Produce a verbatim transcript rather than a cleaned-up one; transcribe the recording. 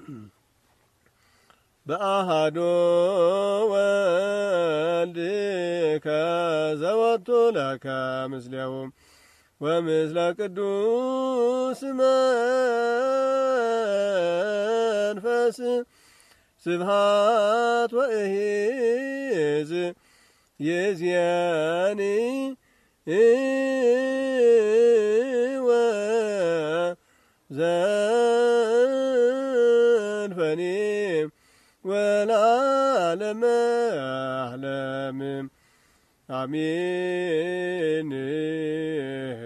በአሃዶ ወልድ ከዘወቱ ለከ ምስሌሁ ወምስለ ቅዱስ መንፈስ ስብሃት ወእሂዝ ይእዜኒ ወዘልፈኒ ወለዓለመ ዓለም አሜን።